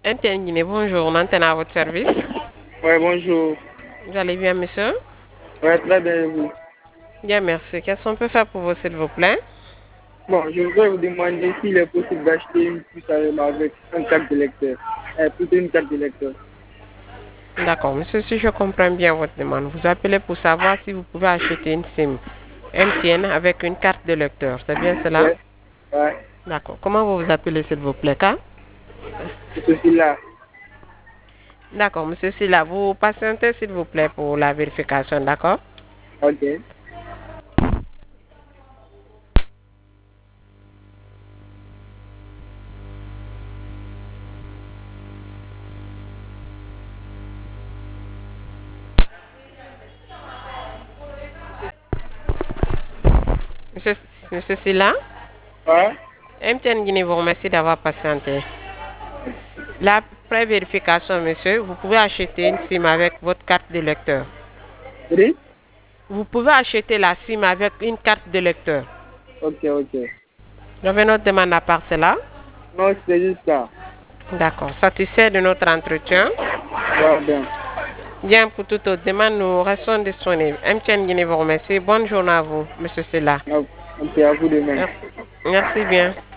MTN Guinée, bonjour, on antenne à votre service. Ouais, bonjour. Vous allez bien, monsieur? Ouais, très bien, et vous. Bien, merci. Qu'est-ce qu'on peut faire pour vous, s'il vous plaît? Bon, je voudrais vous demander s'il est possible d'acheter une puce avec un carte de lecteur. Plutôt une carte de lecteur. D'accord, monsieur, si je comprends bien votre demande, vous appelez pour savoir si vous pouvez acheter une SIM MTN avec une carte de lecteur. C'est bien cela? Ouais, ouais, D'accord. Comment vous vous appelez, s'il vous plaît, Ka? c'est ceci-là. D'accord, monsieur Silla, vous patientez, s'il vous plaît, pour la vérification, d'accord? Ok. Monsieur, monsieur Silla, Ouais, MTN Guinée vous remercie d'avoir patienté. La pré-vérification, monsieur, vous pouvez acheter une SIM avec votre carte de lecteur. oui? Vous pouvez acheter la SIM avec une carte de lecteur. Ok, ok. Vous avez notre demande à part cela? Non, c'est juste ça. D'accord. Satisfait de notre entretien? Ouais, bien. Bien, pour toute autre demande, nous restons disponibles. MTN Guinée vous remercie. Bonne journée à vous, monsieur Silla. Ok, à vous de même. Merci, merci bien.